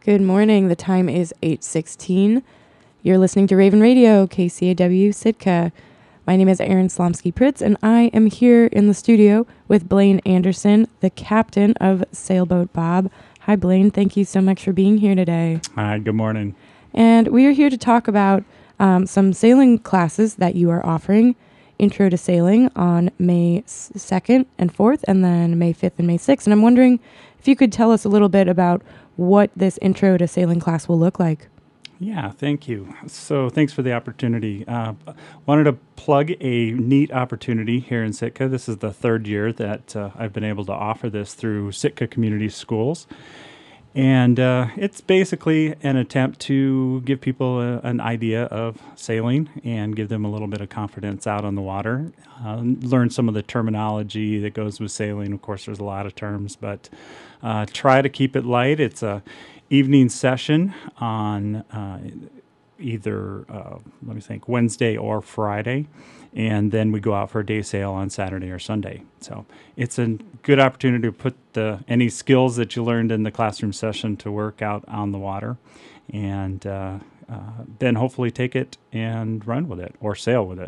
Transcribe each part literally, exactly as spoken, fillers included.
Good morning. The time is eight sixteen. You're listening to Raven Radio, K C A W Sitka. My name is Erin Slomsky-Pritz, and I am here in the studio with Blaine Anderson, the captain of Sailboat Bob. Hi, Blaine. Thank you so much for being here today. Hi, good morning. And we are here to talk about um, some sailing classes that you are offering. Intro to Sailing on May second and fourth, and then May fifth and May sixth. And I'm wondering if you could tell us a little bit about what this Intro to Sailing class will look like. Yeah, thank you. So thanks for the opportunity. Uh, wanted to plug a neat opportunity here in Sitka. This is the third year that uh, I've been able to offer this through Sitka Community Schools. And uh, it's basically an attempt to give people a, an idea of sailing and give them a little bit of confidence out on the water. Uh, learn some of the terminology that goes with sailing. Of course, there's a lot of terms, but uh, try to keep it light. It's a evening session on uh, either, uh, let me think, Wednesday or Friday. And then we go out for a day sail on Saturday or Sunday. So it's a good opportunity to put the, any skills that you learned in the classroom session to work out on the water, and uh, uh, then hopefully take it and run with it or sail with it.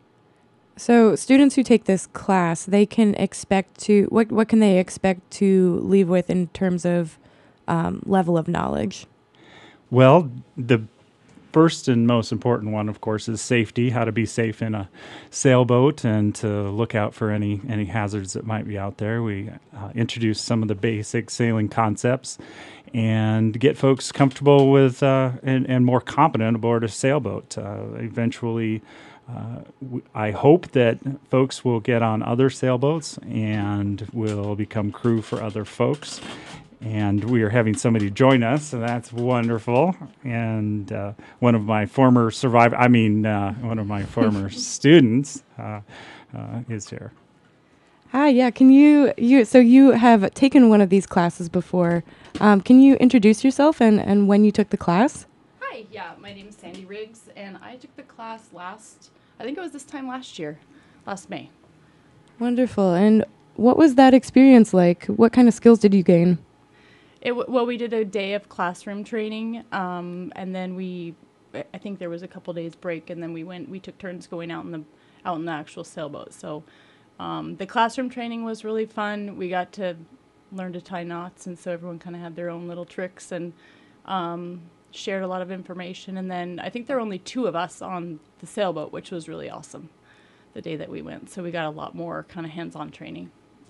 So students who take this class, they can expect to, what, what can they expect to leave with in terms of um, level of knowledge? Well, the first and most important one, of course, is safety, how to be safe in a sailboat and to look out for any, any hazards that might be out there. We uh, introduce some of the basic sailing concepts and get folks comfortable with uh, and, and more competent aboard a sailboat. Uh, eventually, uh, w- I hope that folks will get on other sailboats and will become crew for other folks. And we are having somebody join us, so that's wonderful. And uh, one of my former survivor, I mean, uh, one of my former students uh, uh, is here. Hi, yeah. Can you, you, so you have taken one of these classes before. Um, can you introduce yourself and, and when you took the class? Hi, yeah, my name is Sandy Riggs, and I took the class last, I think it was this time last year, last May. Wonderful. And what was that experience like? What kind of skills did you gain? It w- well, we did a day of classroom training, um, and then we, I think there was a couple days break, and then we went, we took turns going out in the, out in the actual sailboat. So um, the classroom training was really fun. We got to learn to tie knots, and so everyone kind of had their own little tricks and um, shared a lot of information. And then I think there were only two of us on the sailboat, which was really awesome the day that we went. So we got a lot more kind of hands-on training.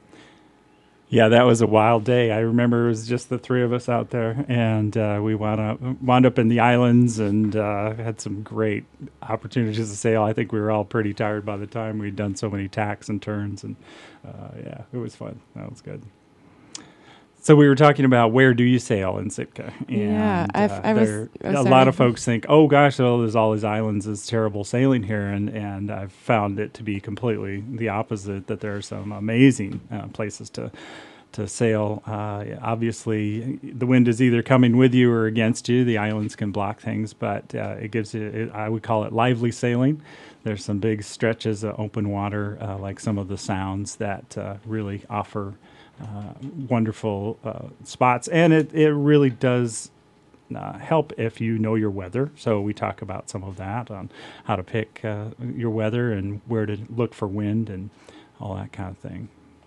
Yeah, that was a wild day. I remember it was just the three of us out there, and uh, we wound up, wound up in the islands and uh, had some great opportunities to sail. I think we were all pretty tired by the time we'd done so many tacks and turns, and uh, yeah, it was fun. That was good. So we were talking about where do you sail in Sitka? And, yeah, I've, uh, I was. there, Oh, a sorry. lot of folks think, oh gosh, well, there's all these islands, it's terrible sailing here, and, and I've found it to be completely the opposite. That there are some amazing uh, places to to sail. Uh, obviously, the wind is either coming with you or against you. The islands can block things, but uh, it gives you. It, I would call it lively sailing. There's some big stretches of open water, uh, like some of the sounds that uh, really offer. Uh, wonderful uh, spots, and it, it really does uh, help if you know your weather. So we talk about some of that on how to pick uh, your weather and where to look for wind and all that kind of thing.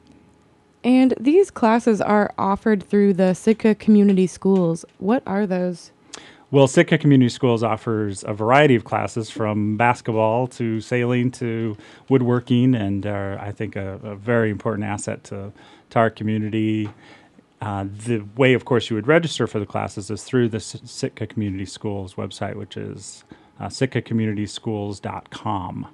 And these classes are offered through the Sitka Community Schools. What are those? Well, Sitka Community Schools offers a variety of classes from basketball to sailing to woodworking, and are, I think, a, a very important asset to, to our community. Uh, the way, of course, you would register for the classes is through the S- Sitka Community Schools website, which is uh, sitka community schools dot com.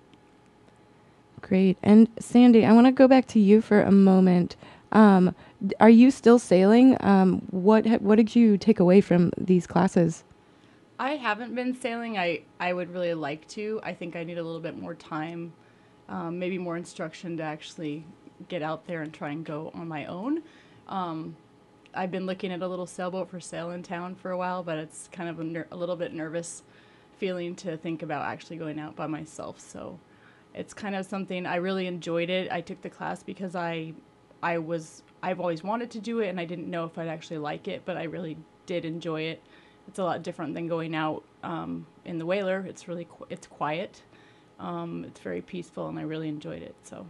Great. And Sandy, I want to go back to you for a moment. Um, d- are you still sailing? Um, what ha- what did you take away from these classes? I haven't been sailing. I, I would really like to. I think I need a little bit more time, um, maybe more instruction to actually get out there and try and go on my own. Um, I've been looking at a little sailboat for sale in town for a while, but it's kind of a, ner- a little bit nervous feeling to think about actually going out by myself. So it's kind of something I really enjoyed it. I took the class because I, I was I've always wanted to do it, and I didn't know if I'd actually like it, but I really did enjoy it. It's a lot different than going out um, in the whaler. It's really qu- it's quiet. Um, it's very peaceful, and I really enjoyed it. So.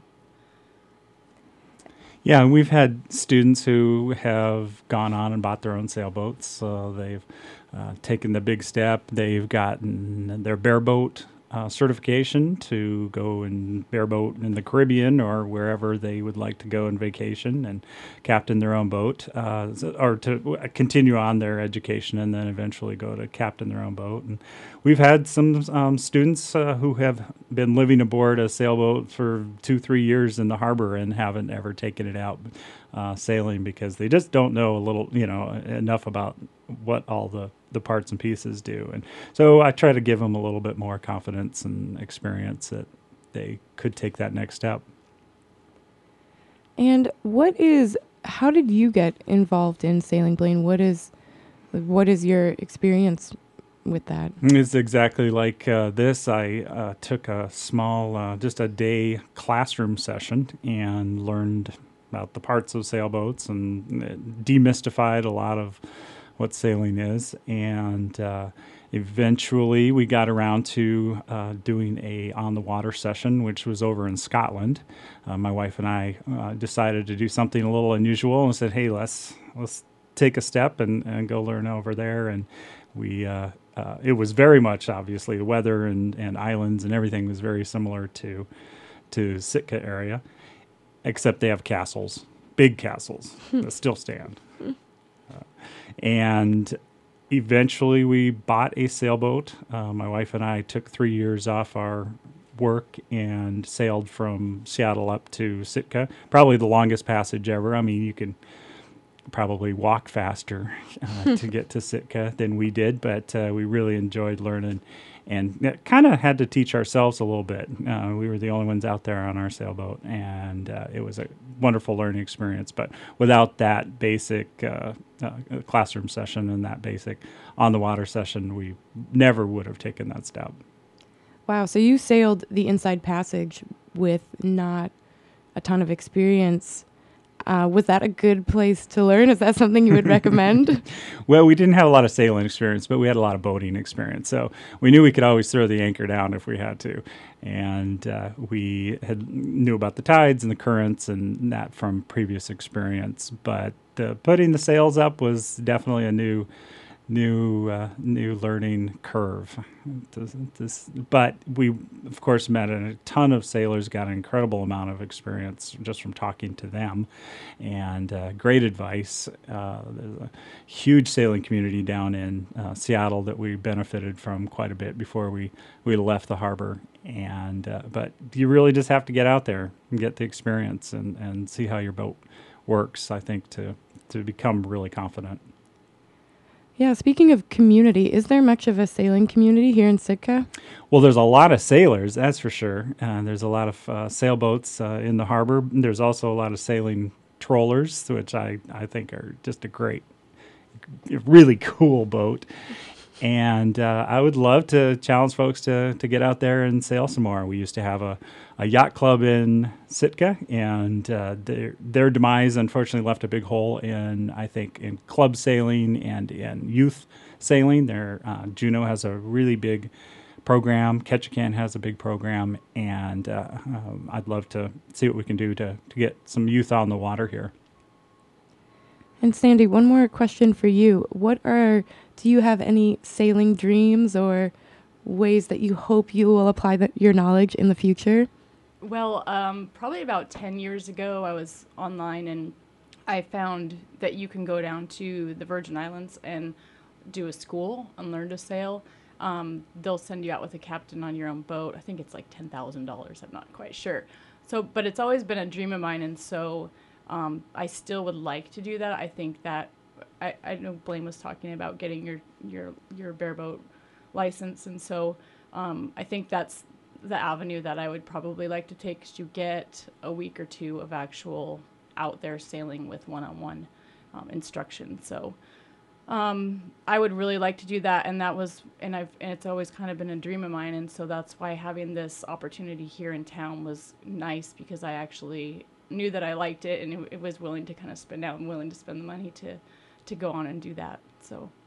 Yeah, and we've had students who have gone on and bought their own sailboats. So they've uh, taken the big step. They've gotten their bareboat uh, certification to go and bareboat in the Caribbean or wherever they would like to go on vacation and captain their own boat, uh, so- or to continue on their education and then eventually go to captain their own boat. And we've had some um, students uh, who have been living aboard a sailboat for two, three years in the harbor and haven't ever taken it out uh, sailing because they just don't know a little, you know, enough about what all the, the parts and pieces do. And so I try to give them a little bit more confidence and experience that they could take that next step. And what is, how did you get involved in sailing, Blaine? What is, what is your experience with that? It's exactly like uh, this. I uh, took a small, uh, just a day classroom session and learned about the parts of sailboats and it demystified a lot of what sailing is. And uh, eventually we got around to uh, doing a on the water session, which was over in Scotland. Uh, my wife and I uh, decided to do something a little unusual and said, hey, let's let's take a step and, and go learn over there. And we uh, uh, it was very much, obviously, the weather and, and islands and everything was very similar to to Sitka area, except they have castles, big castles that still stand. Uh, and eventually we bought a sailboat. Uh, my wife and I took three years off our work and sailed from Seattle up to Sitka, probably the longest passage ever. I mean, you can probably walk faster uh, to get to Sitka than we did, but uh, we really enjoyed learning and kind of had to teach ourselves a little bit. Uh, we were the only ones out there on our sailboat, and uh, it was a wonderful learning experience. But without that basic uh, uh, classroom session and that basic on-the-water session, we never would have taken that step. Wow, so you sailed the Inside Passage with not a ton of experience. Uh, was that a good place to learn? Is that something you would recommend? Well, we didn't have a lot of sailing experience, but we had a lot of boating experience. So we knew we could always throw the anchor down if we had to. And uh, we had knew about the tides and the currents and that from previous experience. But uh, putting the sails up was definitely a new new uh, new learning curve. This, this, but we, of course, met a ton of sailors, got an incredible amount of experience just from talking to them, and uh, great advice. Uh, there's a huge sailing community down in uh, Seattle that we benefited from quite a bit before we, we left the harbor. And uh, but you really just have to get out there and get the experience and, and see how your boat works, I think, to, to become really confident. Yeah, speaking of community, is there much of a sailing community here in Sitka? Well, there's a lot of sailors, that's for sure. Uh, there's a lot of uh, sailboats uh, in the harbor. There's also a lot of sailing trawlers, which I, I think are just a great, really cool boat. And uh, I would love to challenge folks to, to get out there and sail some more. We used to have a, a yacht club in Sitka, and uh, their, their demise unfortunately left a big hole in, I think, in club sailing and in youth sailing. There, uh, Juneau has a really big program. Ketchikan has a big program, and uh, um, I'd love to see what we can do to, to get some youth on the water here. And Sandy, one more question for you. What are, do you have any sailing dreams or ways that you hope you will apply the, your knowledge in the future? Well, um, probably about ten years ago, I was online and I found that you can go down to the Virgin Islands and do a school and learn to sail. Um, they'll send you out with a captain on your own boat. I think it's like ten thousand dollars. I'm not quite sure. So, but it's always been a dream of mine, and so um, I still would like to do that. I think that I, I know Blaine was talking about getting your your your bareboat license, and so um, I think that's the avenue that I would probably like to take, is to get a week or two of actual out there sailing with one-on-one um, instruction. So um, I would really like to do that, and that was, and I've, and it's always kind of been a dream of mine, and so that's why having this opportunity here in town was nice, because I actually knew that I liked it, and it, it was willing to kind of spend out and willing to spend the money to, to go on and do that. So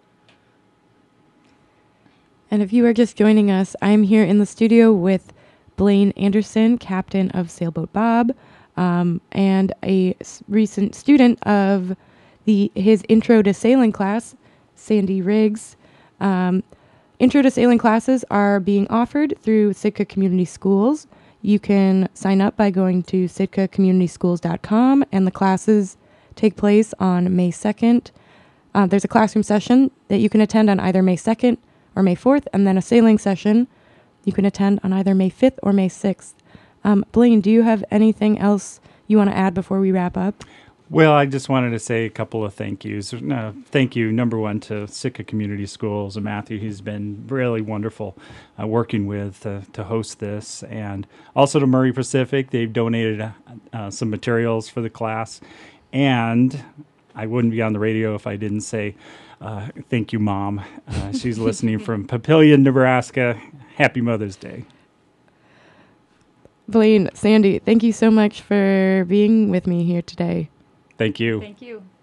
And if you are just joining us, I'm here in the studio with Blaine Anderson, captain of Sailboat Bob, um, and a s- recent student of the his Intro to Sailing class, Sandy Riggs. Um, Intro to Sailing classes are being offered through Sitka Community Schools. You can sign up by going to sitka community schools dot com, and the classes take place on May second. Uh, there's a classroom session that you can attend on either May second or May fourth, and then a sailing session you can attend on either May fifth or May sixth. Um, Blaine, do you have anything else you want to add before we wrap up? Well, I just wanted to say a couple of thank yous. Uh, thank you, number one, to Sitka Community Schools and Matthew. He's been really wonderful uh, working with uh, to host this. And also to Murray Pacific. They've donated uh, some materials for the class. And I wouldn't be on the radio if I didn't say uh, thank you, Mom. Uh, she's listening from Papillion, Nebraska. Happy Mother's Day. Blaine, Sandy, thank you so much for being with me here today. Thank you. Thank you.